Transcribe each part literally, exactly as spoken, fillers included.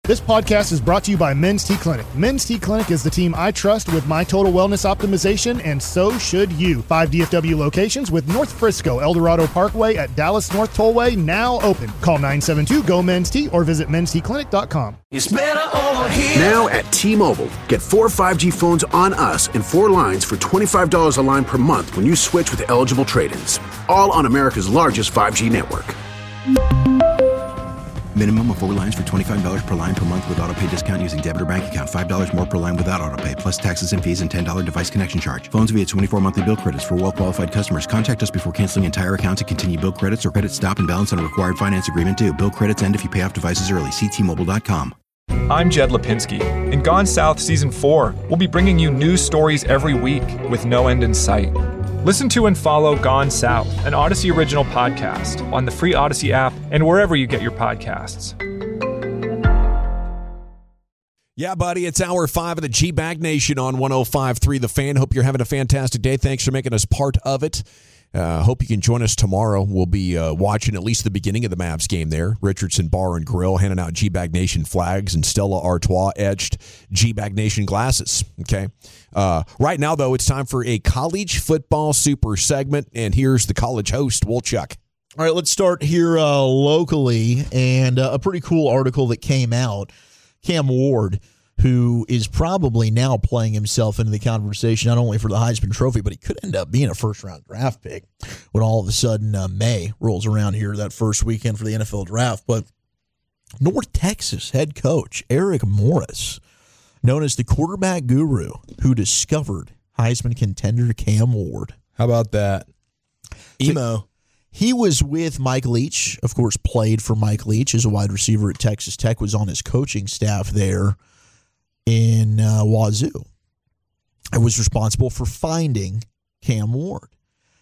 This podcast is brought to you by Men's T Clinic. Men's T Clinic is the team I trust with my total wellness optimization, and so should you. Five D F W locations with North Frisco, El Dorado Parkway at Dallas North Tollway now open. Call nine seven two, G O, Men's T or visit mens t clinic dot com. It's better over here. Now at T-Mobile, get four five G phones on us and four lines for twenty-five dollars a line per month when you switch with eligible trade-ins. All on America's largest five G network. Minimum of four lines for twenty-five dollars per line per month with autopay discount using debit or bank account. five dollars more per line without autopay, plus taxes and fees and ten dollars device connection charge. Phones via twenty-four monthly bill credits for well-qualified customers. Contact us before canceling entire account to continue bill credits or credit stop and balance on a required finance agreement due. Bill credits end if you pay off devices early. See T Mobile dot com. I'm Jed Lipinski. In Gone South Season four, we'll be bringing you news stories every week with no end in sight. Listen to and follow Gone South, an Odyssey original podcast, on the free Odyssey app and wherever you get your podcasts. Yeah, buddy, it's hour five of the G-Bag Nation on one oh five point three The Fan. Hope you're having a fantastic day. Thanks for making us part of it. Uh, hope you can join us tomorrow. We'll be uh, watching at least the beginning of the Mavs game there. Richardson Bar and Grill handing out G-Bag Nation flags and Stella Artois etched G-Bag Nation glasses. Okay. Uh, right now, though, it's time for a college football super segment, and here's the college host, Wolchuk. All right, let's start here uh, locally, and uh, a pretty cool article that came out. Cam Ward, who is probably now playing himself into the conversation, not only for the Heisman Trophy, but he could end up being a first-round draft pick when all of a sudden uh, May rolls around here, that first weekend for the N F L draft. But North Texas head coach Eric Morris, known as the quarterback guru, who discovered Heisman contender Cam Ward. How about that? Emo. So, he was with Mike Leach, of course, played for Mike Leach as a wide receiver at Texas Tech, was on his coaching staff there in uh, Wazoo. I was responsible for finding Cam Ward.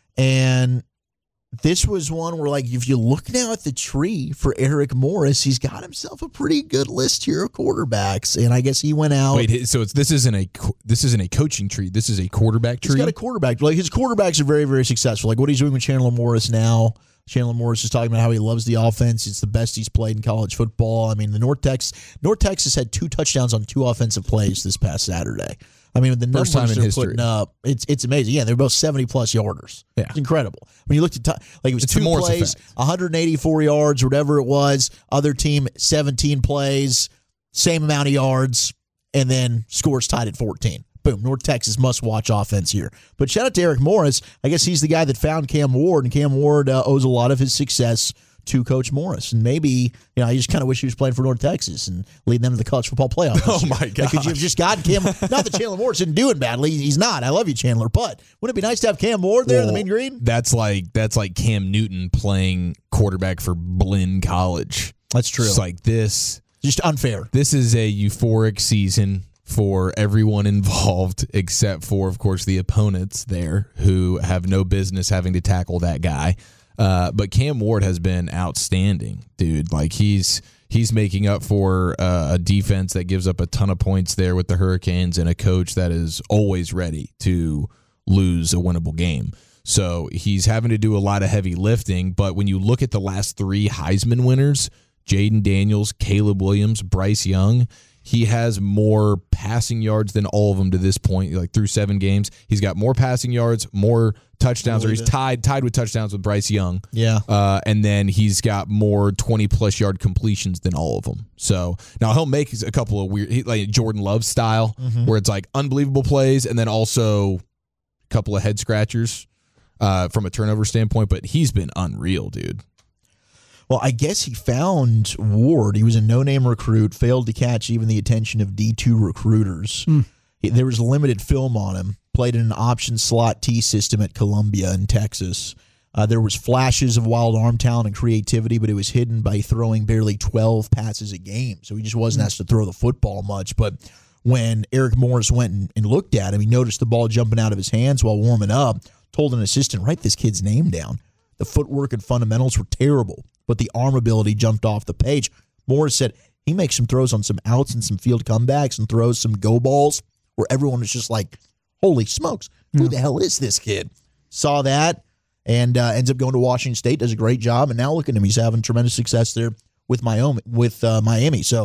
And this was one where, like, if you look now at the tree for Eric Morris, he's got himself a pretty good list here of quarterbacks. And I guess he went out. Wait, so it's this isn't a this isn't a coaching tree. This is a quarterback tree. He's got a quarterback. Like, his quarterbacks are very, very successful. Like what he's doing with Chandler Morris now. Chandler Morris is talking about how he loves the offense. It's the best he's played in college football. I mean, the North Texas North Texas had two touchdowns on two offensive plays this past Saturday. I mean, the numbers time in they're history. putting up, it's it's amazing. Yeah, they're both seventy-plus yarders. Yeah. It's incredible. When you looked at, t- like, it was It's two the Morris plays, effect. one hundred eighty-four yards, whatever it was. Other team, seventeen plays, same amount of yards, and then scores tied at fourteen. Boom, North Texas must-watch offense here. But shout out to Eric Morris. I guess he's the guy that found Cam Ward, and Cam Ward uh, owes a lot of his success to Coach Morris. And maybe, you know, I just kind of wish he was playing for North Texas and leading them to the college football playoff this Oh, year. my Like, could you have just gotten Cam? Not that Chandler Morris isn't doing badly. He's not. I love you, Chandler. But wouldn't it be nice to have Cam Ward there in the Well, mean green? That's like that's like Cam Newton playing quarterback for Blinn College. That's true. It's like this. Just unfair. This is a euphoric season for everyone involved, except for, of course, the opponents there who have no business having to tackle that guy. Uh, but Cam Ward has been outstanding, dude. Like he's he's making up for uh, a defense that gives up a ton of points there with the Hurricanes and a coach that is always ready to lose a winnable game. So he's having to do a lot of heavy lifting. But when you look at the last three Heisman winners, Jaden Daniels, Caleb Williams, Bryce Young, he has more passing yards than all of them to this point, like through seven games. He's got more passing yards, more touchdowns, or he's tied tied with touchdowns with Bryce Young. Yeah. Uh, and then he's got more twenty-plus yard completions than all of them. So now he'll make a couple of weird, he, like Jordan Love style, Mm-hmm. where it's like unbelievable plays and then also a couple of head scratchers uh, from a turnover standpoint. But he's been unreal, dude. Well, I guess he found Ward. He was a no-name recruit, failed to catch even the attention of D two recruiters. Mm. He, there was limited film on him. Played in an option slot T system at Columbia in Texas. Uh, there was flashes of wild arm talent and creativity, but it was hidden by throwing barely twelve passes a game. So he just wasn't asked to throw the football much. But when Eric Morris went and, and looked at him, he noticed the ball jumping out of his hands while warming up, told an assistant, write this kid's name down. The footwork and fundamentals were terrible, but the arm ability jumped off the page. Morris said he makes some throws on some outs and some field comebacks and throws some go balls where everyone was just like, holy smokes, who yeah. the hell is this kid? Saw that and uh, ends up going to Washington State, does a great job, and now look at him. He's having tremendous success there with Miami. With uh, Miami. So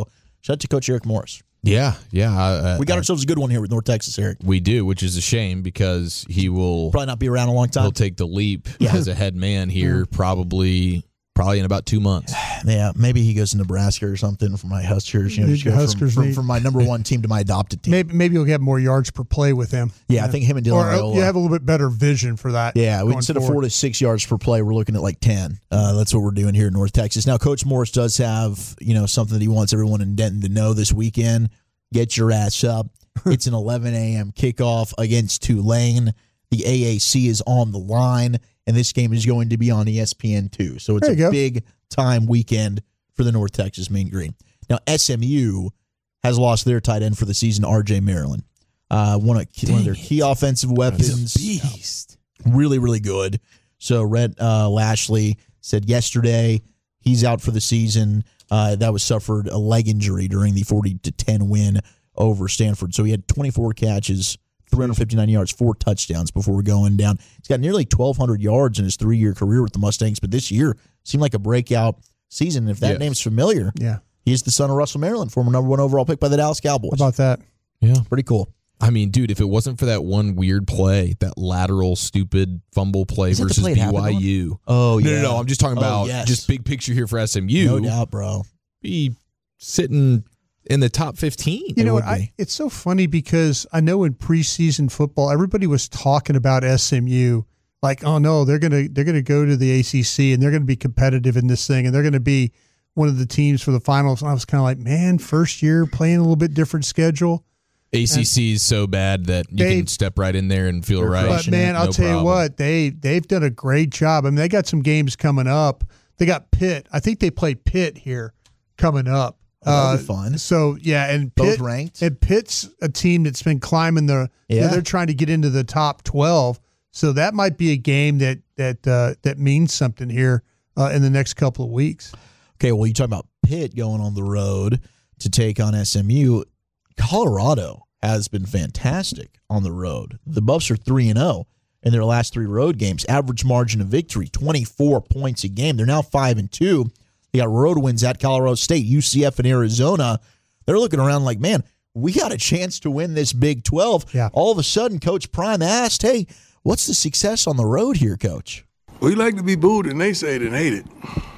Shout out to Coach Eric Morris. Yeah, yeah. Uh, We got uh, ourselves a good one here with North Texas, Eric. We do, which is a shame because he will Probably not be around a long time. he'll take the leap Yeah. as a head man here probably probably in about two months. Yeah, maybe he goes to Nebraska or something for my Huskers. You know, just The go from, Huskers from, need- from my number one team to my adopted team. Maybe maybe you'll get more yards per play with him. Yeah, I think him and Dylan Or uh, Raiola- you have a little bit better vision for that. Yeah, we, going instead of forward. four to six yards per play, we're looking at like ten. Uh, that's what we're doing here in North Texas. Now, Coach Morris does have you know something that he wants everyone in Denton to know this weekend. Get your ass up. It's an eleven a.m. kickoff against Tulane. The A A C is on the line, and this game is going to be on E S P N two. So it's There a you go. big time weekend for the North Texas Mean Green. Now, S M U has lost their tight end for the season, R J Maryland. Uh, one, of, one of their key offensive weapons. Beast. Really, really good. So Rhett uh, Lashley said yesterday he's out for the season. Uh, that was suffered a leg injury during the forty to ten win over Stanford. So he had twenty-four catches, three hundred fifty-nine yards, four touchdowns before going down. He's got nearly twelve hundred yards in his three-year career with the Mustangs, but this year seemed like a breakout season. If that Yes. name's familiar, Yeah. he's the son of Russell Maryland, former number one overall pick by the Dallas Cowboys. How about that? Yeah. Pretty cool. I mean, dude, if it wasn't for that one weird play, that lateral stupid fumble play Is that the versus play it happened B Y U. Oh, No, yeah. no, no. I'm just talking Oh, about yes. just big picture here for S M U. No doubt, bro. Be sitting in the top fifteen. You know would what? I, be. it's so funny because I know in preseason football, everybody was talking about S M U like, oh no, they're gonna they're gonna go to the A C C and they're gonna be competitive in this thing and they're gonna be one of the teams for the finals. And I was kind of like, man, first year playing a little bit different schedule. A C C is so bad that you They- can step right in there and feel They're right. But crushing man, it, I'll no tell you problem. what, they they've done a great job. I mean, they got some games coming up. They got Pitt. I think they play Pitt here coming up. Oh, that'll be Uh, fun. So yeah, and Both Pitt, ranked? And Pitt's a team that's been climbing the. you know, Yeah. they're trying to get into the top twelve. So that might be a game that that uh, that means something here uh, in the next couple of weeks. Okay, well, you talk about Pitt going on the road to take on S M U. Colorado has been fantastic on the road. The Buffs are three and zero in their last three road games. Average margin of victory twenty-four points a game. They're now five and two. They got road wins at Colorado State, U C F, and Arizona. They're looking around like, man, we got a chance to win this Big twelve. Yeah. All of a sudden, Coach Prime asked, "Hey, what's the success on the road here, Coach?" We like to be booed and they say it and hate it.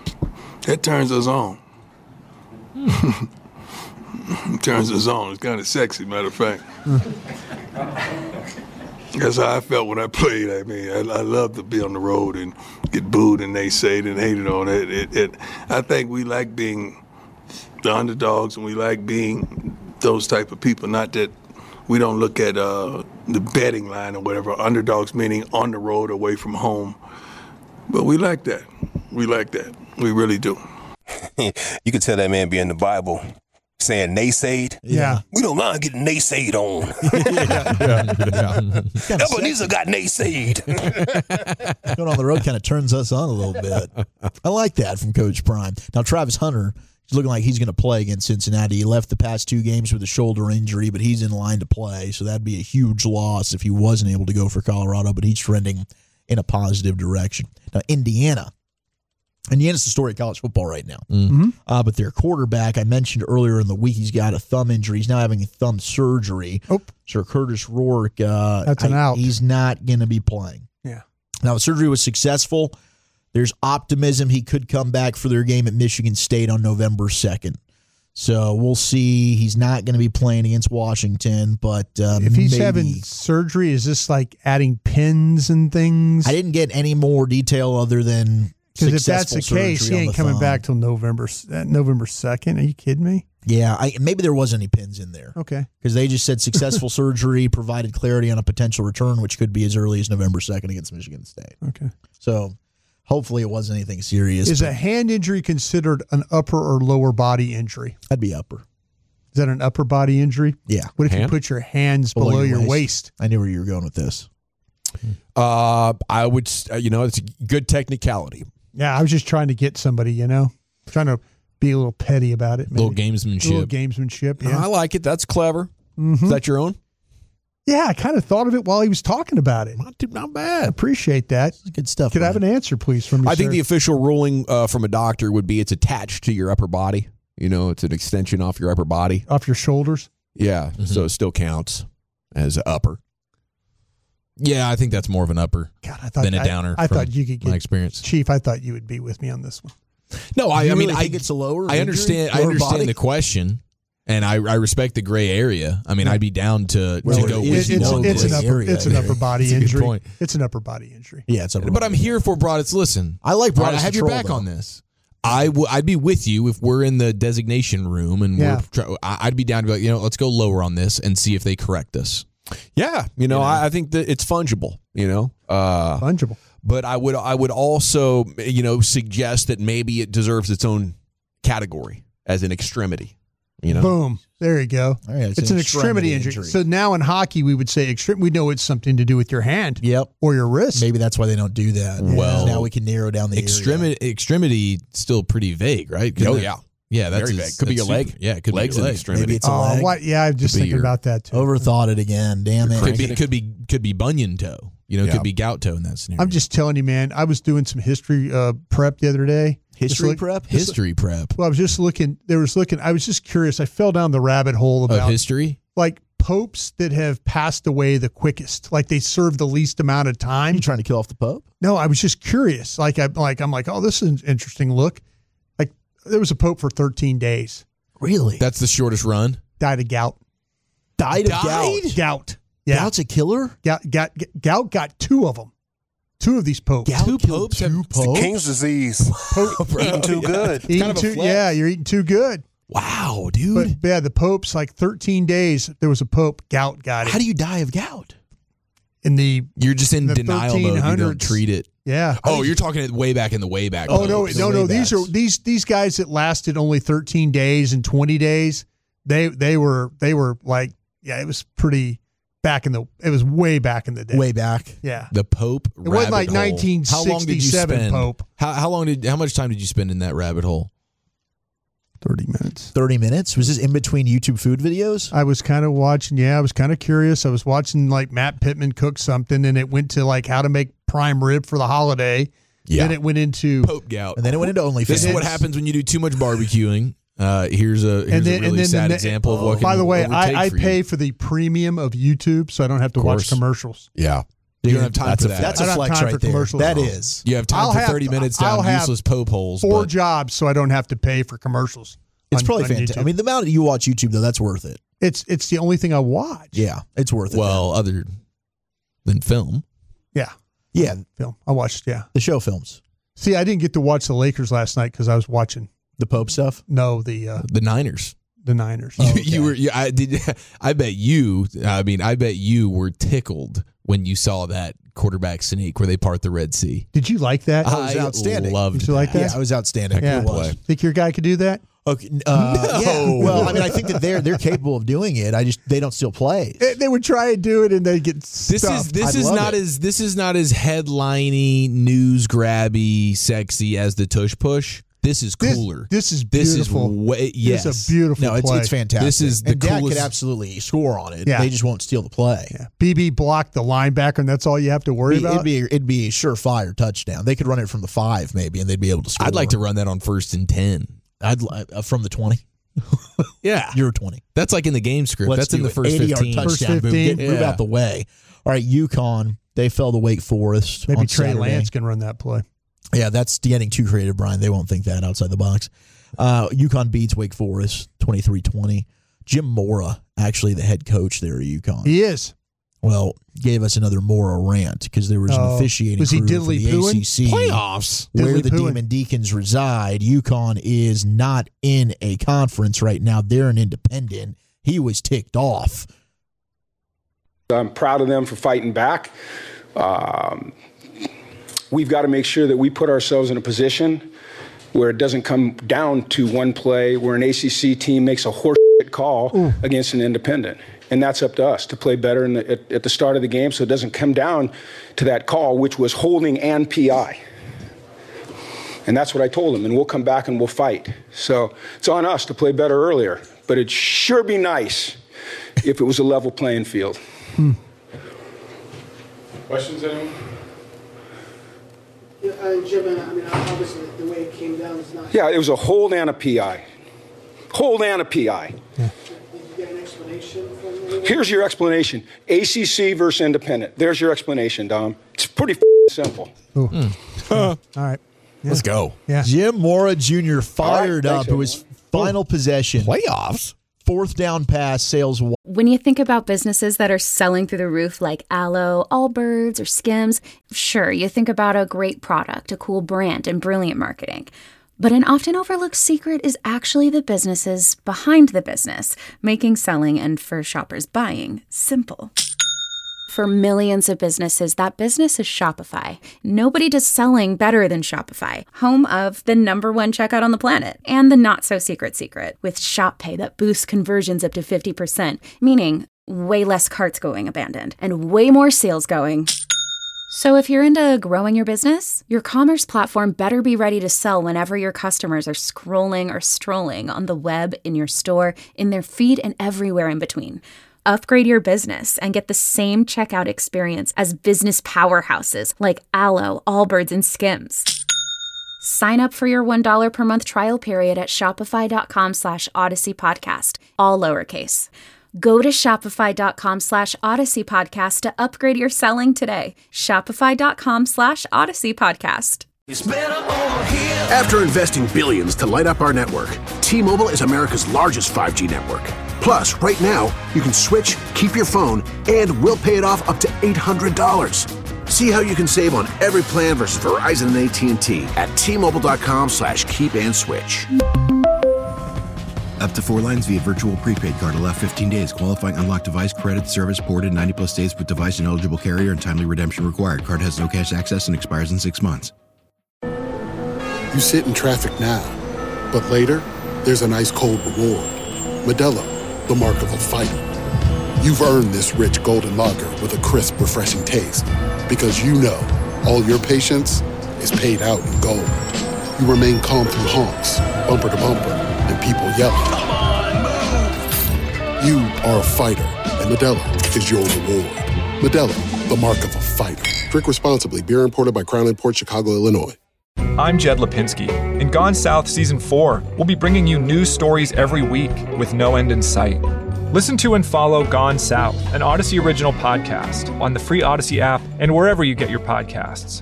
That turns us on. It turns us on. It's kind of sexy, matter of fact. That's how I felt when I played. I mean, I, I love to be on the road and get booed and they say it and hate it on it. It, it. I think we like being the underdogs and we like being those type of people. Not that we don't look at uh, the betting line or whatever. Underdogs meaning on the road, away from home. But we like that. We like that. We really do. You could tell that man be in the Bible saying naysayed. Yeah. We don't mind getting naysayed on. Ebenezer got naysayed. Going on the road kind of turns us on a little bit. I like that from Coach Prime. Now, Travis Hunter is looking like he's going to play against Cincinnati. He left the past two games with a shoulder injury, but he's in line to play, so that'd be a huge loss if he wasn't able to go for Colorado, but he's trending in a positive direction. Now, Indiana. Indiana's the story of college football right now. Mm-hmm. Uh, but their quarterback, I mentioned earlier in the week, he's got a thumb injury. He's now having a thumb surgery. Oh. Sir Curtis Rourke, uh, That's an I- out. he's not going to be playing. Yeah. Now, the surgery was successful. There's optimism he could come back for their game at Michigan State on November second. So we'll see. He's not going to be playing against Washington, but uh, If he's maybe. having surgery, is this like adding pins and things? I didn't get any more detail other than Because if that's the successful case, surgery he on ain't the coming thumb. back till November uh, November second. Are you kidding me? Yeah, I, maybe there was any pins in there. Okay. Because they just said successful surgery provided clarity on a potential return, which could be as early as November second against Michigan State. Okay. So hopefully it wasn't anything serious. Is but a hand injury considered an upper or lower body injury? That'd be upper. Is that an upper body injury? Yeah. What if you Hand? put your hands below, your waist? I knew where you were going with this. Uh, I would, s- uh, you know, it's a good technicality. Yeah, I was just trying to get somebody, you know, trying to be a little petty about it. Maybe. Little gamesmanship. Little gamesmanship, yeah. I like it. That's clever. Mhm. Is that your own? Yeah, I kind of thought of it while he was talking about it. Not, too, not I bad. appreciate that. Good stuff. Could I have Ryan. an answer, please, from you, I think sir? the official ruling uh, from a doctor would be it's attached to your upper body. You know, it's an extension off your upper body. Off your shoulders? Yeah, mm-hmm. So it still counts as upper. Yeah, I think that's more of an upper God, I thought, than a I, downer. I, I from thought you could get my experience. Chief, I thought you would be with me on this one. No, I, you I mean, really I think it's a lower. I injury, understand. I lower understand body? the question, and I, I respect the gray area. I mean, I'd be down to, Well, to go it- with It, you it's, on it's, this. an upper, area. it's an upper body That's a good injury. point. It's an upper body injury. Yeah, it's a. But I'm here for Broadus. Listen, I like all right, Broadus I have your control, back though. on this. I w- I'd be with you if we're in the designation room and Yeah. we're. Try- I- I'd be down to be like, you know, let's go lower on this and see if they correct us. Yeah, you know, You know? I, I think that it's fungible. You know, uh, Fungible. but I would I would also you know suggest that maybe it deserves its own category as an extremity. You know, Boom. There you go. All right, it's, an extremity, injury. So now in hockey, we would say extreme. We know it's something to do with your hand. Yep. Or your wrist. Maybe that's why they don't do that. Well, now we can narrow down the Extremity, extremity, still pretty vague, right? 'Cause Oh, that- yeah. yeah. That's Very as- vague. Could be that's your leg. super- Yeah, it could Legs be your an leg. extremity. Maybe it's a Oh, leg. what? Yeah, I'm just Could be thinking your- about that too. Overthought it again. Damn it. Could be, could be, could be bunion toe. You know, it Yeah. could be gout toe in that scenario. I'm just telling you, man. I was doing some history uh, prep the other day. History Just look- prep? history prep Well, I was just looking. There was looking. I was just curious. I fell down the rabbit hole of about history. like popes that have passed away the quickest, like they served the least amount of time. You trying to kill off the Pope? No, I was just curious. Like I like I'm like, oh, this is an interesting look. Like there was a pope for thirteen days, Really? That's the shortest run. died of gout. died of Died? gout. Gout. Yeah. Gout's a killer? Gout, gout, gout got two of them. Two of these popes. Gout Two killed popes have- two It's the popes? King's disease. Pope, Eating too good. eating kind of a too, flex. yeah, you're eating too good. Wow, dude. But yeah, the popes like thirteen days. There was a pope. Gout got it How do you die of gout? in the You're just in The denial mode. You don't thirteen hundreds. treat it. yeah. Oh, you're talking it way back in the way back. Oh no, popes. no, the no. These are waybacks. these these guys that lasted only thirteen days and twenty days. They they were they were like yeah, it was pretty back in the. It was way back in the day. Way back. Yeah. The Pope. It wasn't like rabbit hole. nineteen How long did you sixty-seven spend? Pope. How, how long did? How much time did you spend in that rabbit hole? Thirty minutes. thirty minutes? Was this in between YouTube food videos? I was kind of watching. Yeah, I was kind of curious. I was watching like Matt Pittman cook something, and it went to like how to make prime rib for the holiday. Yeah. Then it went into Pope gout. And then it went into OnlyFans. This is what happens when you do too much barbecuing. Uh, here's a here's and then a really and then sad the, ne- example of what. Can By the way, overtake I, I for you. pay for the premium of YouTube, so I don't have to watch course. commercials. Yeah. You don't have time that's for a, that. That's I a don't have flex time for right there. commercials. That No. is. You have time I'll for have- thirty minutes down I'll have useless Pope holes. Four but jobs, so I don't have to pay for commercials. It's on- probably on fantastic. YouTube. I mean, the amount that you watch YouTube, though, that's worth it. it's it's the only thing I watch. Yeah, it's worth it. well, other than film. yeah, yeah, film. I watched. Yeah. the show films. See, I didn't get to watch the Lakers last night because I was watching. The Pope stuff? No, the uh, The Niners. the Niners. You, you were. You, I did. I bet you. I mean, I bet you were tickled when you saw that quarterback sneak where they part the Red Sea. Did you like that? Oh, it was I outstanding. Loved Did you like that? Yeah, it was outstanding. yeah. It was. Think your guy could do that? Okay, uh, No. yeah. Well, I mean, I think that they're they're capable of doing it. I just they don't steal plays. They, they would try and do it, and they get This stuffed. is this I'd is love not it. as this is not as headliney, news grabby, sexy as the tush push. This is This- cooler. This is This beautiful. is way yes. This is a beautiful. No, it's play. it's fantastic. This is the and Dak coolest- could absolutely score on it. Yeah. They just won't steal the play. Yeah. B B blocked the linebacker, and that's all you have to worry It'd about. be it'd be a surefire touchdown. They could run it from the five maybe, and they'd be able to score. I'd like to run that on first and ten. I'd li- uh, from the twenty. Yeah, You're twenty. that's like in the game script. Let's that's in do the it. first eighty-yard fifteen. touchdown. First Move, fifteen. Get, move Yeah. out the way. All right, UConn. They fell to Wake Forest. Maybe on Trey Saturday. Lance can run that play. Yeah, that's getting too creative, Brian. They won't think that outside the box. Uh, UConn beats Wake Forest twenty-three twenty. Jim Mora, actually the head coach there at UConn, He is. well, gave us another Mora rant because there was an Oh, officiating was he crew for the diddly-pooing? A C C Playoffs. where Diddly the pooing. Demon Deacons reside. UConn is not in a conference right now. They're an independent. He was ticked off. I'm proud of them for fighting back. Um, we've got to make sure that we put ourselves in a position where it doesn't come down to one play where an A C C team makes a horse call Ooh. against an independent. And that's up to us to play better in the, at, at the start of the game so it doesn't come down to that call, which was holding and P I. And that's what I told them, and we'll come back and we'll fight. So it's on us to play better earlier, but it'd sure be nice if it was a level playing field. Hmm. Questions, anyone? Yeah, uh, Jim, uh, I mean, obviously the way it came down is not. Yeah, it was a hold and a P I. Hold and a P I. Yeah. Here's your explanation. A C C versus independent. There's your explanation, Dom. It's pretty f- simple. Mm. All right. Yeah. Let's go. Yeah. Jim Mora Junior fired right, up. thanks, It was final possession. Playoffs? Fourth down pass, sales. When you think about businesses that are selling through the roof like Aloe, Allbirds, or Skims, sure, you think about a great product, a cool brand, and brilliant marketing. But an often overlooked secret is actually the businesses behind the business, making selling and for shoppers buying simple. For millions of businesses, that business is Shopify. Nobody does selling better than Shopify, home of the number one checkout on the planet and the not-so-secret secret with Shop Pay that boosts conversions up to fifty percent, meaning way less carts going abandoned and way more sales going. So if you're into growing your business, your commerce platform better be ready to sell whenever your customers are scrolling or strolling on the web, in your store, in their feed, and everywhere in between. Upgrade your business and get the same checkout experience as business powerhouses like Aloe, Allbirds, and Skims. Sign up for your one dollar per month trial period at shopify.com slash Odyssey Podcast, all lowercase. Go to shopify.com slash Odyssey Podcast to upgrade your selling today. Shopify.com slash Odyssey Podcast. After investing billions to light up our network, T-Mobile is America's largest five G network. Plus, right now, you can switch, keep your phone, and we'll pay it off up to eight hundred dollars. See how you can save on every plan versus Verizon and A T and T at T-Mobile.com slash keep and switch. Up to four lines via virtual prepaid card. Allow fifteen days. Qualifying unlocked device credit service ported ninety plus days with device and eligible carrier and timely redemption required. Card has no cash access and expires in six months. You sit in traffic now, but later, there's an ice cold reward. Modelo, the mark of a fighter. You've earned this rich golden lager with a crisp, refreshing taste. Because you know, all your patience is paid out in gold. You remain calm through honks, bumper to bumper, and people yelling. Come on, move! You are a fighter, and Modelo is your reward. Modelo, the mark of a fighter. Drink responsibly. Beer imported by Crown Imports, Chicago, Illinois. I'm Jed Lipinski. In Gone South Season four, we'll be bringing you news stories every week with no end in sight. Listen to and follow Gone South, an Odyssey original podcast, on the free Odyssey app and wherever you get your podcasts.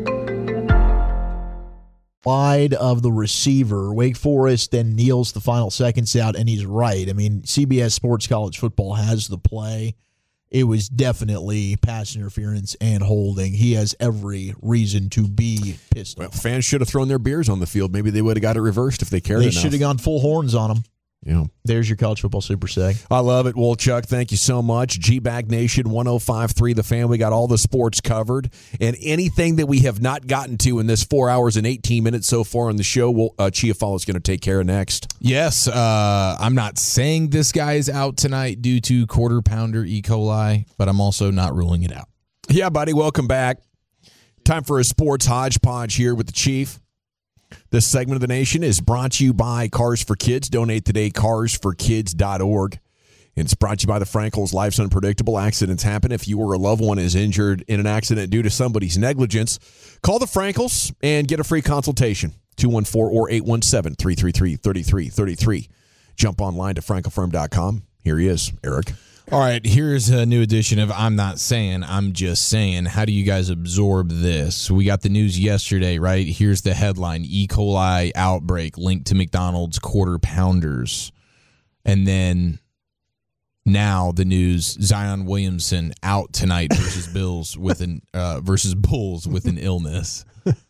Wide of the receiver. Wake Forest then kneels the final seconds out, and he's right. I mean, C B S Sports College Football has the play. It was definitely pass interference and holding. He has every reason to be pissed well, off. Fans should have thrown their beers on the field. Maybe they would have got it reversed if they cared They enough. should have gone full horns on him. Yeah. There's your college football super seg. I love it. Well, Chuck, thank you so much. G-Bag Nation, one oh five point three The Fan. We got all the sports covered. And anything that we have not gotten to in this four hours and eighteen minutes so far on the show, we'll, uh, Chiafalo is going to take care of next. Yes, uh, I'm not saying this guy is out tonight due to quarter pounder E. coli, but I'm also not ruling it out. Yeah, buddy, welcome back. Time for a sports hodgepodge here with the Chief. This segment of the nation is brought to you by Cars for Kids. Donate today, cars for kids dot org. It's brought to you by the Frankels. Life's unpredictable. Accidents happen. If you or a loved one is injured in an accident due to somebody's negligence, call the Frankels and get a free consultation. two one four or eight one seven, three three three, three three three three. Jump online to frankel firm dot com. Here he is, Eric. All right, here's a new edition of I'm Not Saying, I'm Just Saying. How do you guys absorb this? We got the news yesterday, right? Here's the headline: E. coli outbreak linked to McDonald's quarter pounders. And then now the news: Zion Williamson out tonight versus Bills with an uh, versus Bulls with an illness.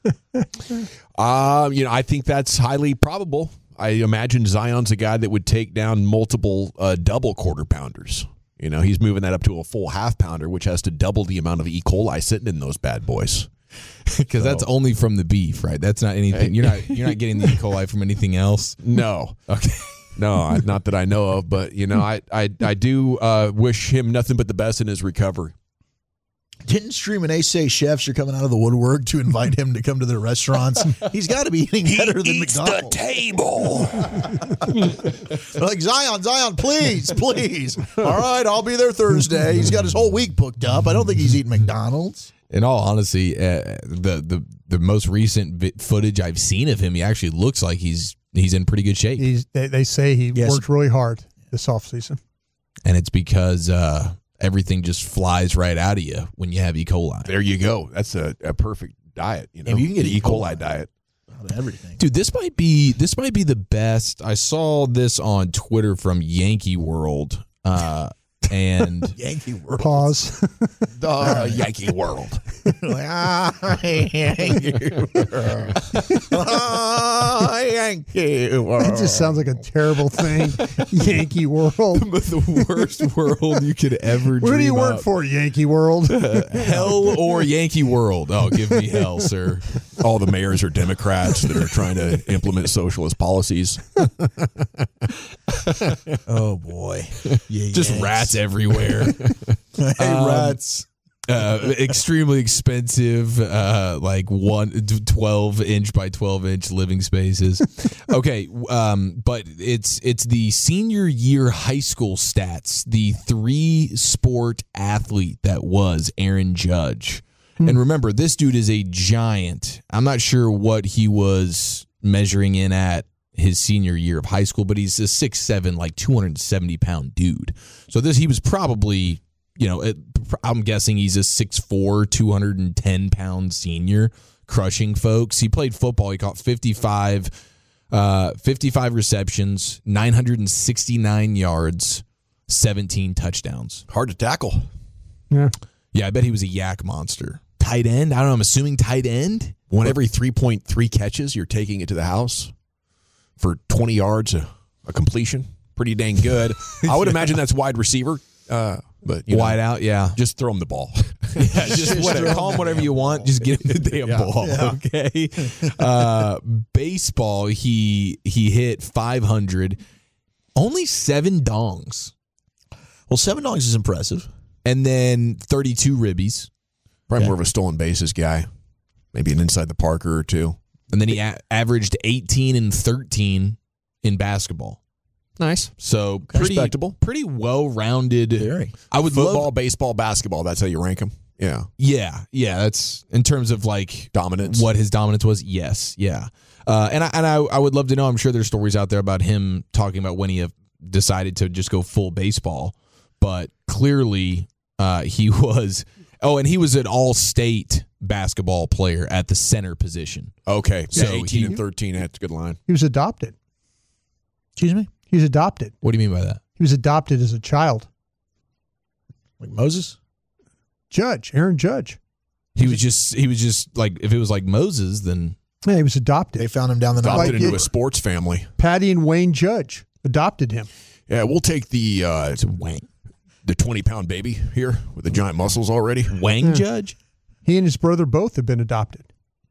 Um, you know, I think that's highly probable. I imagine Zion's a guy that would take down multiple uh, double quarter pounders. You know, he's moving that up to a full half pounder, which has to double the amount of E. coli sitting in those bad boys. Because so. That's only from the beef, right? That's not anything. You're not you're not getting the E. coli from anything else. No. Okay. No, not that I know of. But you know, I I I do uh, wish him nothing but the best in his recovery. Didn't Stream and Ace say chefs are coming out of the woodwork to invite him to come to their restaurants? He's got to be eating better he than eats McDonald's. The table. They're like, Zion, Zion, please, please. All right, I'll be there Thursday. He's got his whole week booked up. I don't think he's eating McDonald's. In all honesty, uh, the, the the most recent vi- footage I've seen of him, he actually looks like he's he's in pretty good shape. He's, they, they say he Yes. worked really hard this offseason. And it's because uh, everything just flies right out of you when you have E. coli. There you go. That's a, a perfect diet. You know, If you can get the E. E. coli, coli. diet. Out of everything. Dude, this might be this might be the best. I saw this on Twitter from Yankee World. Uh, and Yankee World. Pause. The Yankee World. Like, ah, Yankee World. Ah, Yankee World. It just sounds like a terrible thing. Yankee World. the worst world you could ever dream Where do you work up. for, Yankee World? Hell or Yankee World? Oh, give me hell, sir. All the mayors are Democrats that are trying to implement socialist policies. Oh boy. Yeah, Just Yanks. rats everywhere. Hey, Um, rats. Uh, extremely expensive, uh, like one twelve inch by twelve inch living spaces. Okay, um, but it's it's the senior year high school stats. The three sport athlete that was Aaron Judge, and remember, this dude is a giant. I'm not sure what he was measuring in at his senior year of high school, but he's a six seven, like two hundred seventy pound dude. So this he was probably. You know, it, I'm guessing he's a six four, two hundred ten pound senior crushing folks. He played football. He caught fifty-five, uh, fifty-five receptions, nine hundred sixty-nine yards, seventeen touchdowns. Hard to tackle. Yeah. Yeah, I bet he was a yak monster. Tight end? I don't know. I'm assuming tight end? One every three point three catches, you're taking it to the house for twenty yards, a, a completion. Pretty dang good. I would imagine that's wide receiver. Uh, but you Wide know, out, yeah. just throw him the ball. Yeah, just whatever. Call him whatever you want. Just get him the damn Yeah. ball, Yeah. okay? Uh, baseball, he he hit five hundred, only seven dongs, Well, seven dogs is impressive. and then thirty-two ribbies, Probably Okay. more of a stolen bases guy. Maybe an inside the Parker or two. and then he a- averaged eighteen and thirteen in basketball. Nice. So pretty Respectable. pretty well-rounded. Very. I would Football, love, baseball, basketball. That's how you rank them. Yeah. yeah, yeah. That's in terms of like Dominance. what his dominance was. Yes, yeah. Uh, and I, and I, I would love to know. I'm sure there's stories out there about him talking about when he have decided to just go full baseball, but clearly uh, he was. Oh, and he was an all-state basketball player at the center position. Okay. So So eighteen he- and thirteen. That's a good line. He was adopted. Excuse me? He was adopted. What do you mean by that? He was adopted as a child. Like Moses? Judge, Aaron Judge. He was just he was just like if it was like Moses, then Yeah, he was adopted. They found him down the Adopted Like into it- a sports family. Patty and Wayne Judge adopted him. Yeah, we'll take the uh, it's a Wang the twenty pound baby here with the giant muscles already. Wang Yeah. Judge. He and his brother both have been adopted.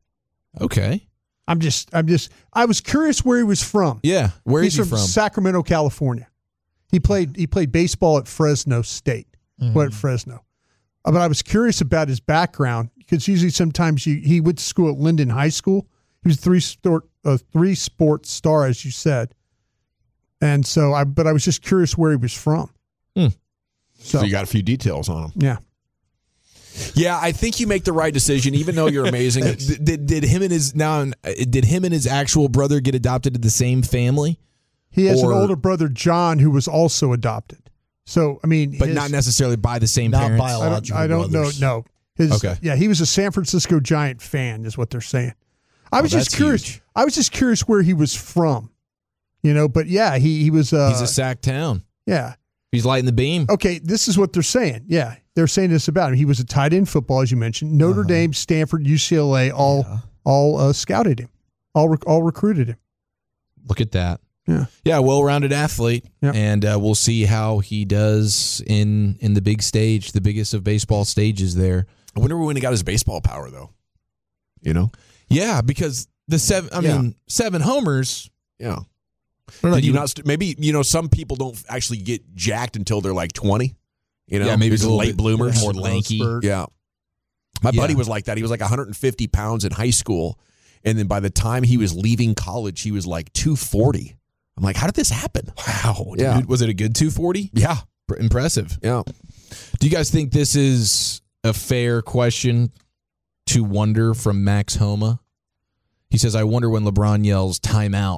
Okay, I'm just, I'm just, I was curious where he was from. yeah. Where is He's he from, from? Sacramento, California. He played, he played baseball at Fresno State. Mm-hmm. Went at Fresno. Uh, But I was curious about his background because usually sometimes you, he went to school at Linden High School. He was a three sport, a three sport star, as you said. And so I, but I was just curious where he was from. Hmm. So, So you got a few details on him. yeah. Yeah, I think you make the right decision, even though you're amazing. did, did did him and his now did him and his actual brother get adopted to the same family? He has Or- an older brother, John, who was also adopted. So, I mean, But his- not necessarily by the same Not parents. I don't, biological I don't know. brothers. No. His, Okay. Yeah, he was a San Francisco Giant fan, is what they're saying. I was Oh, just that's curious. huge. I was just curious where he was from, you know. But yeah, he he was. Uh, He's a sack town. yeah. He's lighting the beam. Okay, this is what they're saying. Yeah, they're saying this about him. He was a tight end football, as you mentioned. Notre Uh-huh. Dame, Stanford, U C L A, all all uh, scouted him, all rec- all recruited him. Look at that. Yeah. Yeah, well-rounded athlete, Yep. and uh, we'll see how he does in in the big stage, the biggest of baseball stages. There. I wonder when he got his baseball power, though. You know? Yeah, because the seven. I Yeah. mean, seven homers. Yeah. I don't know, Did you you- not st- maybe, you know, some people don't actually get jacked until they're like twenty. You know? Yeah, maybe These it's a little late bit bloomers. more lanky. Yeah. My Yeah. buddy was like that. He was like one hundred fifty pounds in high school. And then by the time he was leaving college, he was like two forty. I'm like, how did this happen? Wow. Yeah. Dude, was it a good two forty? Yeah. Impressive. Yeah. Do you guys think this is a fair question to wonder from Max Homa? He says, I wonder when LeBron yells timeout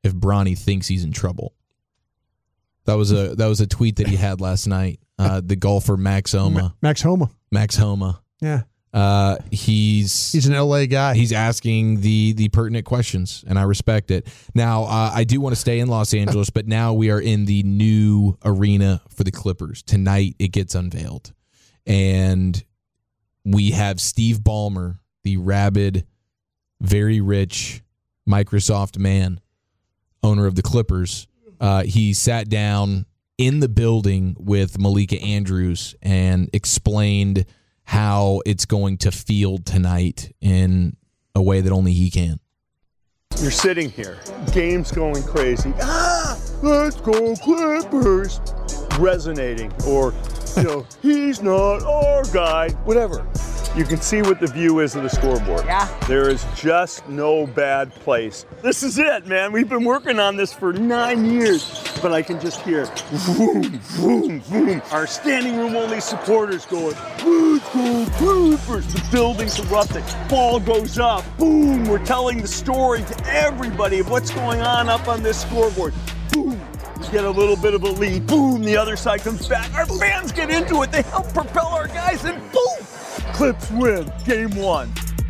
if Bronny thinks he's in trouble. That was a that was a tweet that he had last night. Uh, the golfer Max Homa. Max Homa. Max Homa. Yeah. Uh, he's he's an L A guy. He's asking the the pertinent questions, and I respect it. Now, uh, I do want to stay in Los Angeles, but now we are in the new arena for the Clippers. Tonight, it gets unveiled, and we have Steve Ballmer, the rabid, very rich Microsoft man, owner of the Clippers. Uh, he sat down in the building with Malika Andrews and explained how it's going to field tonight in a way that only he can. You're sitting here, game's going crazy. Ah, let's go Clippers. Resonating, or, you know, he's not our guy, whatever. You can see what the view is of the scoreboard. Yeah. There is just no bad place. This is it, man. We've been working on this for nine years, but I can just hear boom, boom, boom. Our standing room only supporters going, let's go Clippers. The building's erupting. Ball goes up. Boom. We're telling the story to everybody of what's going on up on this scoreboard. Boom. We get a little bit of a lead. Boom. The other side comes back. Our fans get into it. They help propel our guys, and boom. Clips win game one.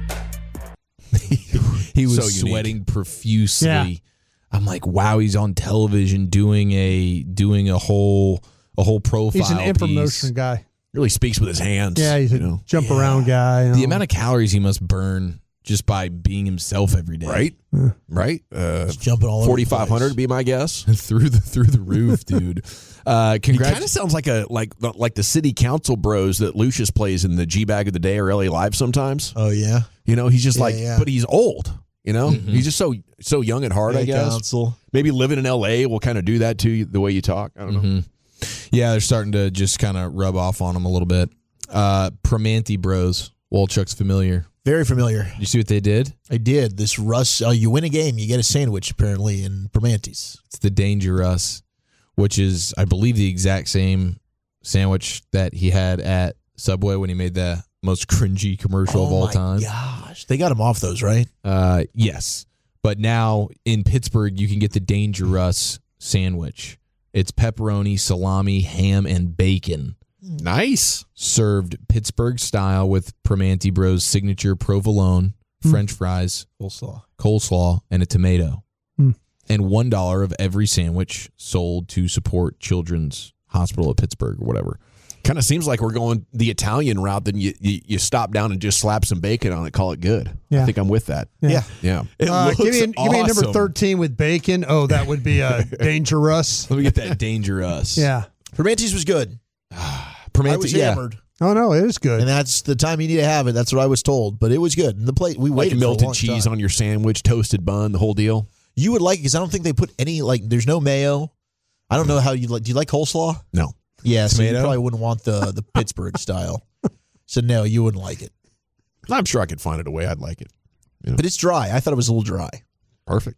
He was So sweating unique. profusely. Yeah. I'm like, wow, he's on television doing a doing a whole a whole profile. He's an piece. infomotion guy. Really speaks with his hands. Yeah, he's a you know? jump around guy. You know. The amount of calories he must burn just by being himself every day, Right? Right? Uh, He's jumping all over the forty-five hundred place. would be my guess. through the through the roof, dude. Uh, He congrats. kind of sounds like a like like the city council bros that Lucius plays in the G Bag of the Day or L A Live sometimes. Oh yeah, You know, he's just Yeah, like, yeah. but he's old. You know, he's just so so young at heart. I Yeah, guess. council. Maybe living in L A will kind of do that to you, the way you talk. I don't know. Mm-hmm. Yeah, they're starting to just kind of rub off on him a little bit. Uh, Primanti Bros. Wolchuk's familiar. Very familiar. You see what they did? I did. This Russ, uh, you win a game, you get a sandwich, apparently, in Primanti's. It's the Danger Russ, which is, I believe, the exact same sandwich that he had at Subway when he made the most cringy commercial oh of all my time. gosh. They got him off those, right? Uh, yes. But now in Pittsburgh, you can get the Danger Russ sandwich. It's pepperoni, salami, ham, and bacon. Nice. Served Pittsburgh style with Primanti Bros' signature provolone, French fries, Coleslaw. coleslaw, and a tomato. Hmm. And one dollar of every sandwich sold to support Children's Hospital of Pittsburgh or whatever. Kind of seems like we're going the Italian route. Then you, you you stop down and just slap some bacon on it, call it good. Yeah. I think I'm with that. Yeah. Yeah. It Uh, looks give me, a, give me a number awesome. thirteen with bacon. Oh, that would be a dangerous. Let me get that Danger Us. Yeah. Primanti's was good. Primanti, I was yeah. hammered. Oh no, it is good. And that's the time you need to have it. That's what I was told. But it was good. And the plate, we Like waited for a melted long cheese time. on your sandwich, toasted bun, the whole deal. You would like it because I don't think they put any, like, there's no mayo. I don't know how you like. Do you like coleslaw? No. Yeah, so you Tomato? probably wouldn't want the, the Pittsburgh style. So no, you wouldn't like it. I'm sure I could find it a way I'd like it. But it's dry. I thought it was a little dry. Perfect.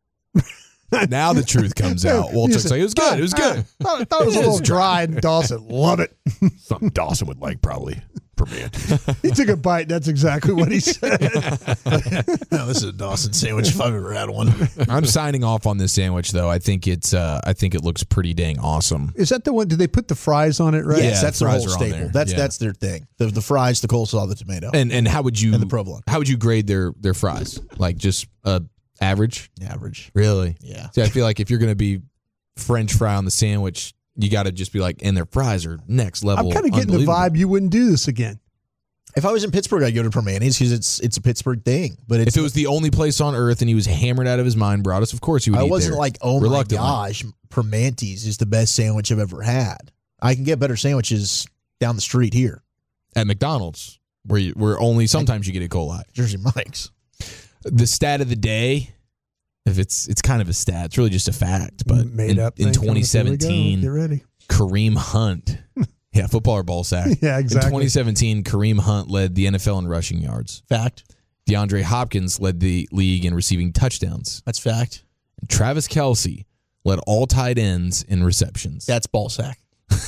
Now the truth comes out. You Wolchuk's said, like, it was good. It was good. I thought, thought it was a little dry, and Dawson, love it. Something Dawson would like, probably. Primanti. He took a bite. That's exactly what he said. No, this is a Dawson sandwich if I've ever had one. I'm signing off on this sandwich, though. I think it's. Uh, I think it looks pretty dang awesome. Is that the one? Did they put the fries on it? Right. Yes, Yeah, that's the the fries whole are on staple. there. That's Yeah. that's their thing. The the fries, the coleslaw, the tomato, And and how would you and the provolone. How would you grade their their fries? Like just uh, average? Average. Really? Yeah. See, I feel like if you're going to be French fry on the sandwich, you got to just be like, and their fries are next level. I'm kind of getting the unbelievable. vibe you wouldn't do this again. If I was in Pittsburgh, I'd go to Primanti's because it's it's a Pittsburgh thing. But it's, If it was the only place on earth and he was hammered out of his mind, brought us, of course he would I eat wasn't there. like, oh my Reluctantly. gosh, Primanti's is the best sandwich I've ever had. I can get better sandwiches down the street here, At McDonald's, where you, where only sometimes you get E. coli. Jersey Mike's. The stat of the day, if it's it's kind of a stat, it's really just a fact. But Made in, up in thing. twenty Here we go. seventeen, Get ready. Kareem Hunt, yeah, football or ball sack. Yeah, exactly. In twenty seventeen, Kareem Hunt led the N F L in rushing yards. Fact. DeAndre Hopkins led the league in receiving touchdowns. That's fact. And Travis Kelce led all tight ends in receptions. That's ball sack.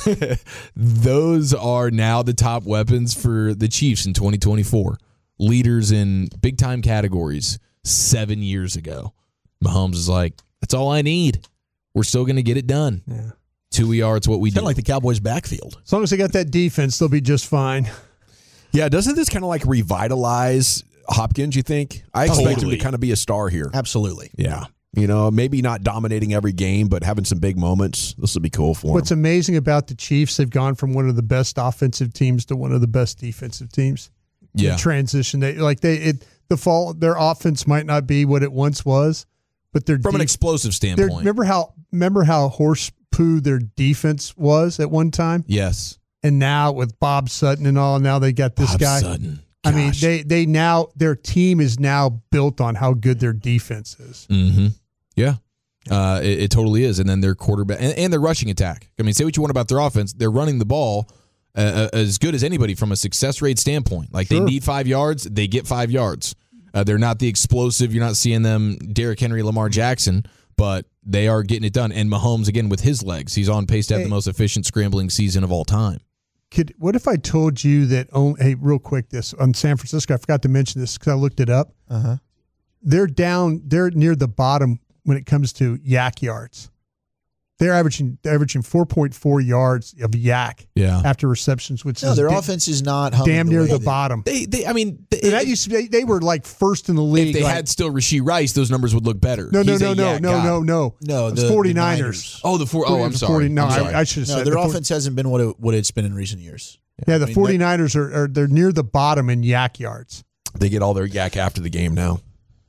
Those are now the top weapons for the Chiefs in twenty twenty-four. Leaders in big time categories seven years ago. Mahomes is like, That's all I need. We're still going to get it done. Yeah. It's who we are. It's what we Kind do. of like the Cowboys' backfield. As long as they got that defense, they'll be just fine. Yeah, doesn't this kind of like revitalize Hopkins, you think? I expect Totally. him to kind of be a star here. Absolutely. Yeah. You know, maybe not dominating every game, but having some big moments. This will be cool for What's him. amazing about the Chiefs, they've gone from one of the best offensive teams to one of the best defensive teams. Yeah. The transition. They like they it the fall their offense might not be what it once was, but their From an def- explosive their- standpoint. remember how remember how horse poo their defense was at one time? Yes. And now with Bob Sutton and all, now they got this Bob guy. Sutton. I mean, Gosh. they they now their team is now built on how good their defense is. Mm-hmm. Yeah. Uh, it, it totally is. And then their quarterback and, and their rushing attack. I mean, say what you want about their offense. They're running the ball uh, as good as anybody from a success rate standpoint. Like Sure. they need five yards, they get five yards. Uh, they're not the explosive. You're not seeing them Derrick Henry, Lamar Jackson, but they are getting it done. And Mahomes, again, with his legs, he's on pace to have Hey. the most efficient scrambling season of all time. Could what if I told you that? Oh, hey, real quick, this on San Francisco. I forgot to mention this because I looked it up. Uh-huh. They're down. They're near the bottom when it comes to yak yards. They're averaging they're averaging four point four yards of yak Yeah. after receptions, which No, is their da- offense is not humming damn the near way the that- bottom. They, they, I mean, they, And that used to be, they were like first in the league. if they like- had still Rasheed Rice, those numbers would look better. no, no, He's no, a no, yak no, guy. no, no, No, It's the- 49ers. the Niners. Oh, the four, oh, I'm The sorry. forty No, I'm I, sorry. I should have No, said their the offense hasn't been what it, what it's been in recent years. Yeah, the I mean, that- 49ers are, are they're near the bottom in yak yards. They get all their yak after the game now.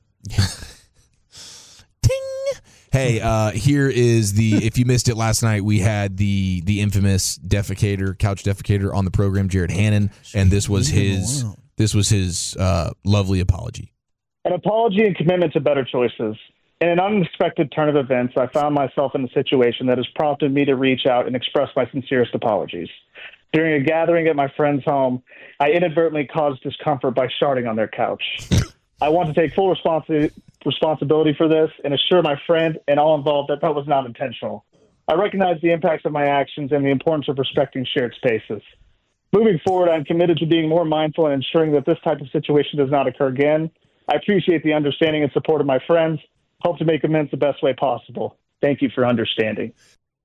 Hey, uh, here is the. If you missed it last night, we had the the infamous defecator, couch defecator on the program, Jared Hannon, and this was his this was his uh, lovely apology. An apology and commitment to better choices. In an unexpected turn of events, I found myself in a situation that has prompted me to reach out and express my sincerest apologies. During a gathering at my friend's home, I inadvertently caused discomfort by sharting on their couch. I want to take full responsi- responsibility for this and assure my friend and all involved that that was not intentional. I recognize the impacts of my actions and the importance of respecting shared spaces. Moving forward, I'm committed to being more mindful and ensuring that this type of situation does not occur again. I appreciate the understanding and support of my friends. Hope to make amends the best way possible. Thank you for understanding.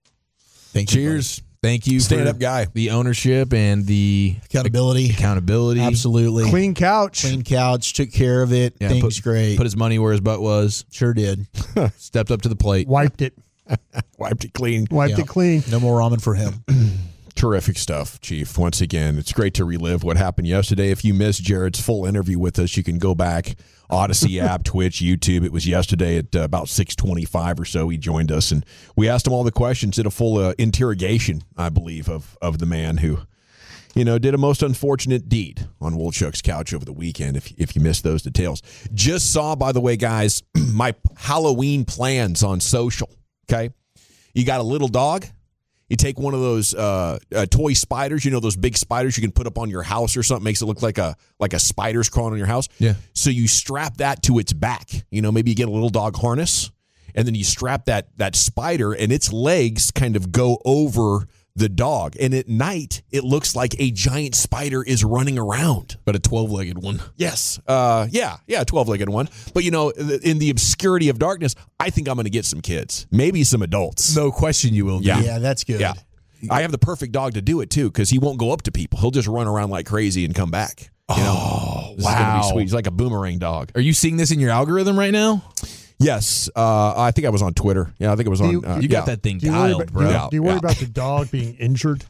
Thank you, Cheers. Thank you, Stand for up guy. the ownership and the accountability. Accountability, Absolutely. Clean couch. Clean couch. Took care of it. Yeah, Things put, great. Put his money where his butt was. Sure did. Stepped up to the plate. Wiped it. Wiped it clean. Wiped Yeah. it clean. No more ramen for him. Terrific stuff, Chief. Once again, it's great to relive what happened yesterday. If you missed Jared's full interview with us, you can go back, Odyssey app, Twitch, YouTube. It was yesterday at uh, about six twenty-five or so. He joined us, and we asked him all the questions, did a full uh, interrogation, I believe, of, of the man who, you know, did a most unfortunate deed on Wolchuk's couch over the weekend, if, if you missed those details. Just saw, by the way, guys, my Halloween plans on social, okay? You got a little dog? You take one of those uh, uh, toy spiders, you know, those big spiders you can put up on your house or something, makes it look like a like a spider's crawling on your house. Yeah. So you strap that to its back. You know, maybe you get a little dog harness, and then you strap that that spider, and its legs kind of go over the dog. And at night, it looks like a giant spider is running around. But a twelve-legged one. Yes. Uh, yeah. Yeah, a twelve-legged one. But, you know, in the obscurity of darkness, I think I'm going to get some kids. Maybe some adults. No question you will. Yeah. Yeah, that's good. Yeah. I have the perfect dog to do it, too, because he won't go up to people. He'll just run around like crazy and come back. You know? Oh, This is going to wow. be sweet. He's like a boomerang dog. Are you seeing this in your algorithm right now? Yes. Uh, I think I was on Twitter. Yeah, I think it was Do on. you- uh, You got yeah. that thing Do you worry dialed, about, bro. do you- Yeah, do you worry yeah. about the dog being injured?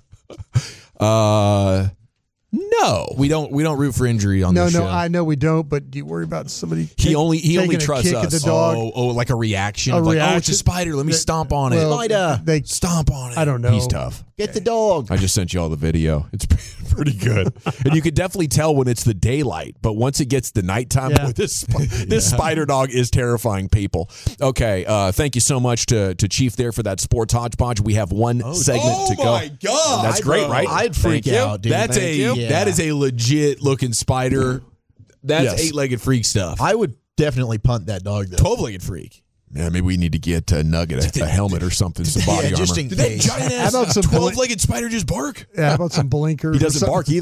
Uh, no. We don't we don't root for injury on No, this no, show. I know we don't. But do you worry about somebody? He take- only he only taking a trusts kick us. At the dog? Oh, oh, like a reaction. A of like, oh, it's a reaction? spider. Let me That- stomp on it. Well, Spider. They, Stomp on it. I don't know. He's tough. Get the dog. I just sent you all the video. It's pretty good, and you could definitely tell when it's the daylight. But once it gets the nighttime, Yeah. boy, this this spider dog is terrifying people. Okay, uh, thank you so much to to Chief there for that sports hodgepodge. We have one segment oh to go. my God. That's great, Bro, right? I'd freak Thank you. out, dude. That's Thank a you. Yeah. that is a legit looking spider. That's Yes. eight-legged freak stuff. I would definitely punt that dog, though. twelve-legged freak. Yeah, maybe we need to get uh, Nugget a, a helmet or something, some body Yeah, armor. just in Did that case. giant ass How about some twelve-legged spider just bark? Yeah, how about some blinkers? He or doesn't something? bark either.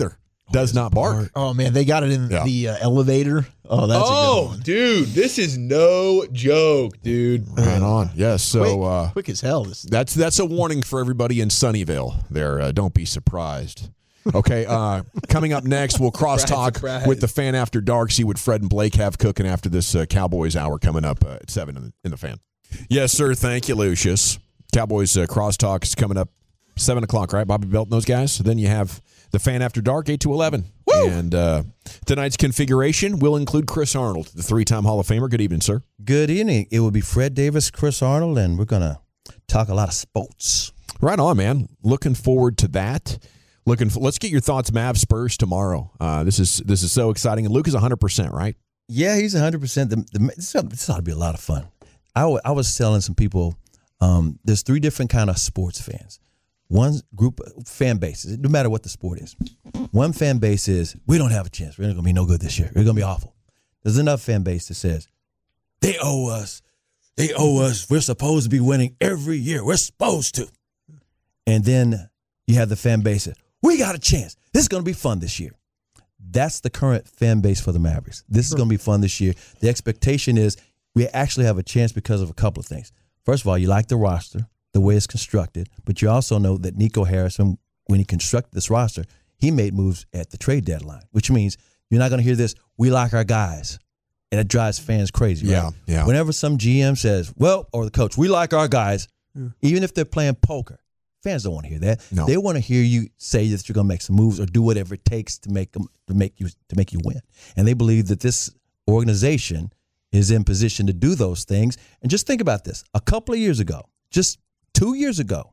does not bark. Oh man, they got it in Yeah. the uh, elevator. Oh, that's a good Oh, one. dude, this is no joke, dude. Right on. Yes. So Quick, uh, quick as hell. This that's that's a warning for everybody in Sunnyvale. There, uh, don't be surprised. Okay. Uh, coming up next, we'll crosstalk surprise. with the Fan After Dark. See what Fred and Blake have cooking after this uh, Cowboys hour coming up uh, at seven in the, in the Fan. Yes, sir. Thank you, Lucius. Cowboys uh, crosstalk is coming up seven o'clock, right? Bobby Belt and those guys. So then you have the Fan After Dark, eight to eleven. Woo! And uh, tonight's configuration will include Chris Arnold, the three-time Hall of Famer. Good evening, sir. Good evening. It will be Fred Davis, Chris Arnold, and we're going to talk a lot of sports. Right on, man. Looking forward to that. Looking. For, let's get your thoughts, Mavs Spurs tomorrow. Uh, this is this is so exciting. And Luke is one hundred percent, right? Yeah, he's one hundred percent. The, the, this, this ought to be a lot of fun. I, w- I was telling some people, um, there's three different kind of sports fans. One group of fan bases, no matter what the sport is. One fan base is, we don't have a chance. We're not going to be no good this year. We're going to be awful. There's another fan base that says, they owe us. They owe us. We're supposed to be winning every year. We're supposed to. And then you have the fan base that, we got a chance. This is going to be fun this year. That's the current fan base for the Mavericks. This is going to be fun this year. The expectation is we actually have a chance because of a couple of things. First of all, you like the roster, the way it's constructed, but you also know that Nico Harrison, when he constructed this roster, he made moves at the trade deadline, which means you're not going to hear this, we like our guys. And it drives fans crazy, right? Yeah, yeah. Whenever some G M says, well, or the coach, we like our guys, Yeah. even if they're playing poker, fans don't want to hear that. No. They want to hear you say that you're going to make some moves or do whatever it takes to make them to make you to make you win. And they believe that this organization is in position to do those things. And just think about this: a couple of years ago, just two years ago,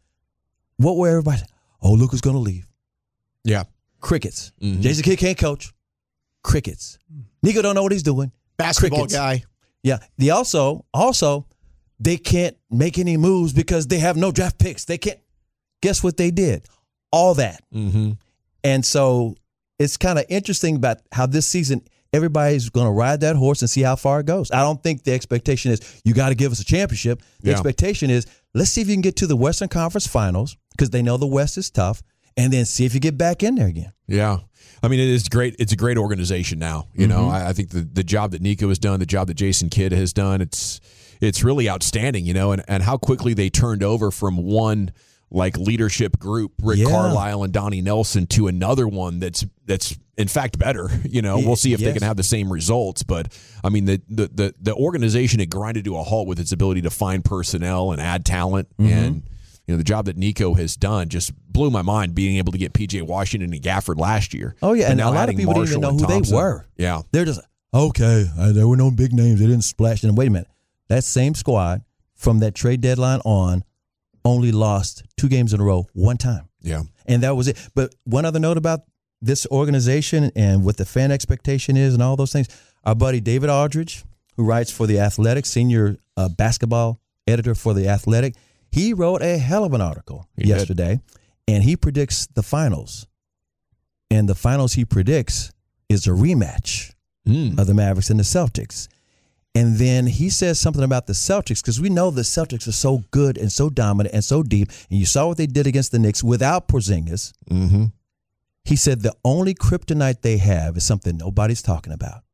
what were everybody? Oh, Luka's going to leave. Yeah. Crickets. Mhm. Jason Kidd can't coach. Crickets. Nico don't know what he's doing. basketball Crickets. guy. Yeah. They also also they can't make any moves because they have no draft picks. They can't. Guess what they did? All that. Mm-hmm. And so it's kind of interesting about how this season everybody's going to ride that horse and see how far it goes. I don't think the expectation is you got to give us a championship. The Yeah. expectation is let's see if you can get to the Western Conference Finals because they know the West is tough, and then see if you get back in there again. Yeah. I mean, it is great. It's a great organization now. You know, Mhm. I, I think the, the job that Nico has done, the job that Jason Kidd has done, it's it's really outstanding, you know, and, and how quickly they turned over from one like leadership group, Rick Yeah. Carlisle and Donnie Nelson, to another one that's that's in fact better. You know, we'll see if they Yes. can have the same results. But I mean, the the the, the organization had grinded to a halt with its ability to find personnel and add talent. Mhm. And you know, the job that Nico has done just blew my mind, being able to get P J Washington and Gafford last year. Oh yeah, But and now a lot of adding people didn't even know Marshall who and they Thompson. were. Yeah. They're just okay. Uh, there were no big names. They didn't splash. And wait a minute, that same squad from that trade deadline on only lost two games in a row one time. Yeah. And that was it. But one other note about this organization and what the fan expectation is and all those things. Our buddy David Aldridge, who writes for The Athletic, senior uh, basketball editor for The Athletic, he wrote a hell of an article He yesterday, and he predicts the finals. And the finals he predicts is a rematch Mm. of the Mavericks and the Celtics. And then he says something about the Celtics, because we know the Celtics are so good and so dominant and so deep. And you saw what they did against the Knicks without Porzingis. Mm-hmm. He said the only kryptonite they have is something nobody's talking about.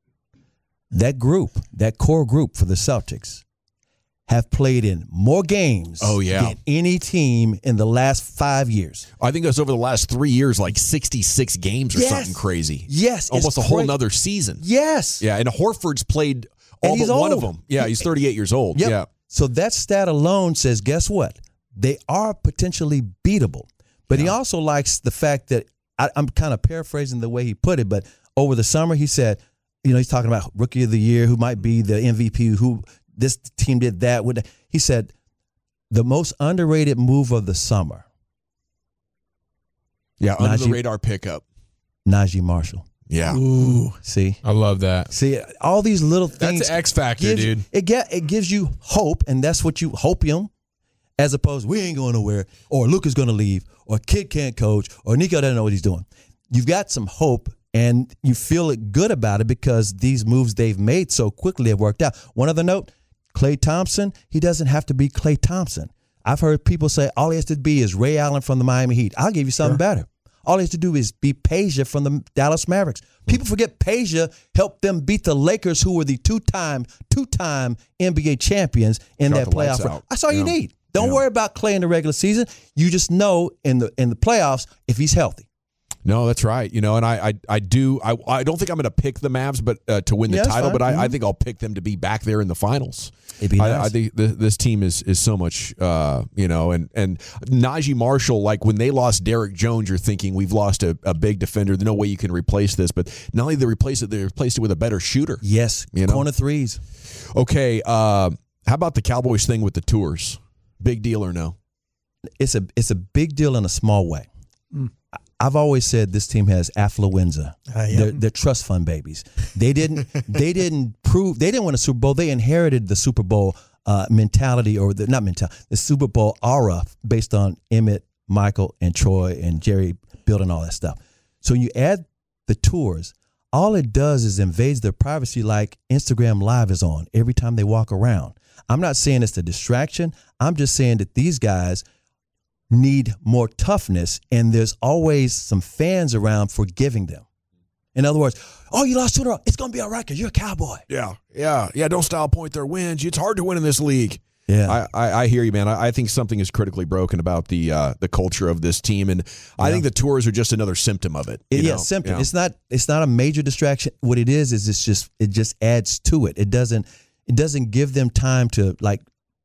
That group, that core group for the Celtics, have played in more games Oh, yeah. than any team in the last five years. I think that's over the last three years, like sixty-six games or Yes. something crazy. Yes. Almost a it's whole cra- nother season. Yes. Yeah, and Horford's played all And he's but one of old. them. Yeah, he's thirty-eight years old. Yep. Yeah. So that stat alone says, guess what? They are potentially beatable. But he also likes the fact that, I, I'm kind of paraphrasing the way he put it, but over the summer he said, you know, he's talking about rookie of the year, who might be the M V P, who this team did that. With He said, the most underrated move of the summer, Yeah, under the Najee- radar pickup. Najee Marshall. Yeah. Ooh, see, I love that. see, all these little things. That's X factor, gives- dude. It get it gives you hope, and that's what you hopium, as opposed we ain't going nowhere, or Luka's going to leave, or Kid can't coach, or Nico doesn't know what he's doing. You've got some hope, and you feel it good about it because these moves they've made so quickly have worked out. One other note: Klay Thompson. He doesn't have to be Klay Thompson. I've heard people say all he has to be is Ray Allen from the Miami Heat. I'll give you something better. All he has to do is beat Peja from the Dallas Mavericks. People forget Peja helped them beat the Lakers, who were the two-time, two-time N B A champions in Shot that the lights playoff. out. That's all Yeah. you need. Don't Yeah. worry about Clay in the regular season. You just know in the in the playoffs if he's healthy. No, that's right. You know, and I, I, I do. I, I don't think I'm going to pick the Mavs, but uh, to win the Yeah, that's title. fine. But I, I Mhm. think I'll pick them to be back there in the finals. It'd be I, nice. I think th- this team is is so much. Uh, you know, and and Najee Marshall. Like when they lost Derrick Jones, you're thinking we've lost a, a big defender. There's no way you can replace this. But not only they replace it, they replaced it with a better shooter. Yes, you know? corner threes. Okay, uh, how about the Cowboys thing with the tours? Big deal or no? It's a it's a big deal in a small way. Mm. I've always said this team has affluenza. Uh, yeah. they're, they're trust fund babies. They didn't they didn't prove they didn't win a Super Bowl. They inherited the Super Bowl uh, mentality or the not mentality the Super Bowl aura based on Emmett, Michael, and Troy and Jerry building all that stuff. So you add the tours. All it does is invades their privacy like Instagram Live is on every time they walk around. I'm not saying it's a distraction. I'm just saying that these guys need more toughness, and there's always some fans around forgiving them. In other words, oh, you lost two in a row. It's going to be all right because you're a Cowboy. Yeah, yeah, yeah. Don't style point their wins. It's hard to win in this league. Yeah, I, I, I hear you, man. I, I think something is critically broken about the uh, the culture of this team, and I Yeah. think the tours are just another symptom of it. you yeah, know? symptom. Yeah. It's not. It's not a major distraction. What it is is it's just. It just adds to it. It doesn't. It doesn't give them time to like.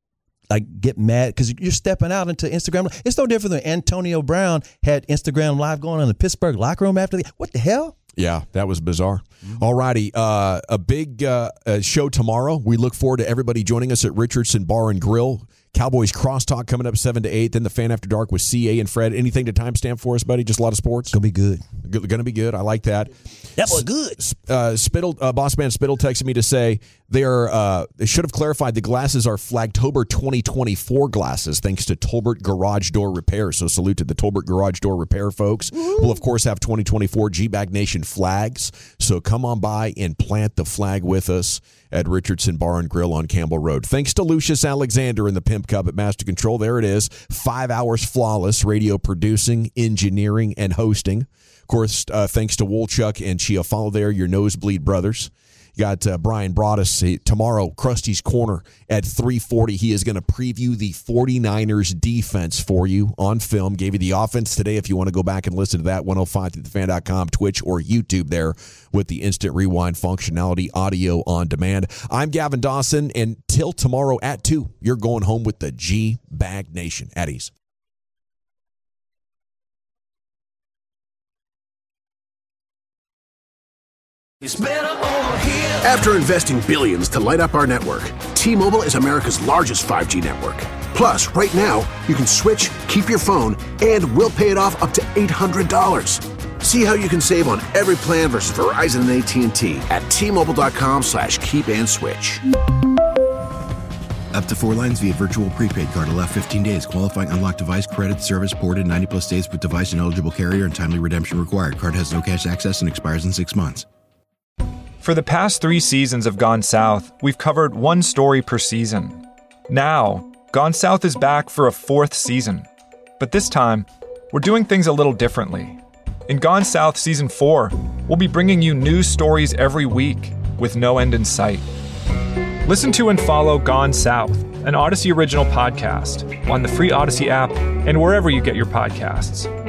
Like get mad because you're stepping out into Instagram. It's no different than Antonio Brown had Instagram Live going on in the Pittsburgh locker room after the. What the hell? Yeah, that was bizarre. All righty. Uh, a big uh, uh, show tomorrow. We look forward to everybody joining us at Richardson Bar and Grill. Cowboys Crosstalk coming up seven to eight. Then the Fan After Dark with C A and Fred. Anything to timestamp for us, buddy? Just a lot of sports? Gonna be good. G- gonna be good. I like that. That was good. Uh, Spittle, uh, Boss Man Spittle texted me to say they are. Uh, they should have clarified the glasses are Flagtober twenty twenty-four glasses, thanks to Tolbert Garage Door Repair. So salute to the Tolbert Garage Door Repair folks. We'll of course have twenty twenty-four G-Bag Nation flags. So come on by and plant the flag with us at Richardson Bar and Grill on Campbell Road. Thanks to Lucius Alexander in the Pimp Cup at Master Control. There it is. Five hours flawless radio producing, engineering, and hosting. Of course, uh, thanks to Wolchuk and Chia. Follow there, your Nosebleed Brothers. You got uh, Brian Broaddus uh, tomorrow, Krusty's Corner at three forty. He is going to preview the 49ers defense for you on film. Gave you the offense today if you want to go back and listen to that. one oh five through the fan dot com, Twitch, or YouTube there with the instant rewind functionality, audio on demand. I'm Gavin Dawson, and till tomorrow at two, you're going home with the G-Bag Nation. At ease. It's better over here. After investing billions to light up our network, T-Mobile is America's largest five G network. Plus, right now, you can switch, keep your phone, and we'll pay it off up to eight hundred dollars. See how you can save on every plan versus Verizon and A T and T at T-Mobile.com slash keep and switch. Up to four lines via virtual prepaid card. Allow fifteen days. Qualifying unlocked device credit service ported ninety plus days with device and eligible carrier and timely redemption required. Card has no cash access and expires in six months. For the past three seasons of Gone South, we've covered one story per season. Now, Gone South is back for a fourth season. But this time, we're doing things a little differently. In Gone South Season four, we'll be bringing you news stories every week with no end in sight. Listen to and follow Gone South, an Odyssey original podcast, on the free Odyssey app and wherever you get your podcasts.